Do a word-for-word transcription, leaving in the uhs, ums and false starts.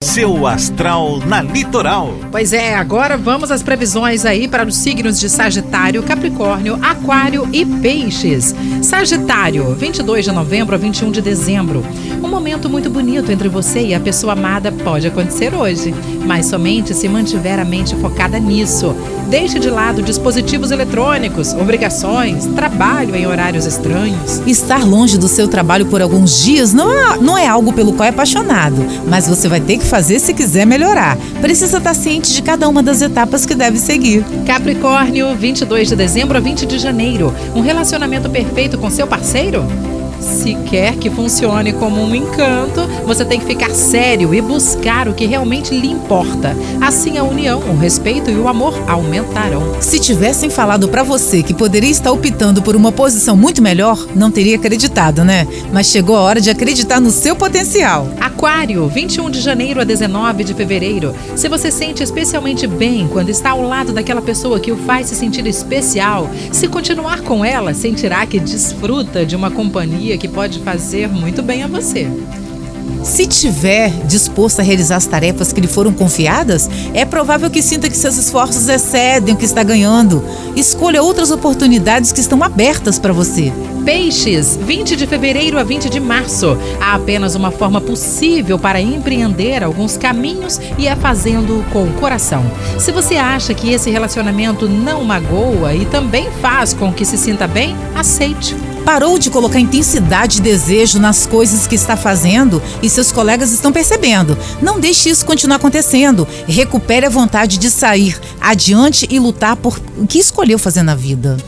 seu astral na Litoral. Pois é, agora vamos às previsões aí para os signos de Sagitário, Capricórnio, Aquário e Peixes. Sagitário, vinte e dois de novembro a vinte e um de dezembro. Um momento muito bonito entre você e a pessoa amada pode acontecer hoje, mas somente se mantiver a mente focada nisso. Deixe de lado dispositivos eletrônicos, obrigações, trabalho em horários estranhos. Estar longe do seu trabalho por alguns dias não é, não é algo pelo qual é apaixonado, mas você vai ter que fazer se quiser melhorar. Precisa estar ciente de cada uma das etapas que deve seguir. Capricórnio, vinte e dois de dezembro a vinte de janeiro. Um relacionamento perfeito com seu parceiro? Se quer que funcione como um encanto, você tem que ficar sério e buscar o que realmente lhe importa. Assim a união, o respeito e o amor aumentarão. Se tivessem falado pra você que poderia estar optando por uma posição muito melhor, não teria acreditado, né? Mas chegou a hora de acreditar no seu potencial. Aquário, vinte e um de janeiro a dezenove de fevereiro. Se você sente especialmente bem quando está ao lado daquela pessoa que o faz se sentir especial, se continuar com ela, sentirá que desfruta de uma companhia que pode fazer muito bem a você. Se tiver disposto a realizar as tarefas que lhe foram confiadas, é provável que sinta que seus esforços excedem o que está ganhando. Escolha outras oportunidades que estão abertas para você. Peixes, vinte de fevereiro a vinte de março. Há apenas uma forma possível para empreender alguns caminhos e é fazendo com o coração. Se você acha que esse relacionamento não magoa e também faz com que se sinta bem, aceite. Parou de colocar intensidade e desejo nas coisas que está fazendo e seus colegas estão percebendo. Não deixe isso continuar acontecendo. Recupere a vontade de sair adiante e lutar por o que escolheu fazer na vida.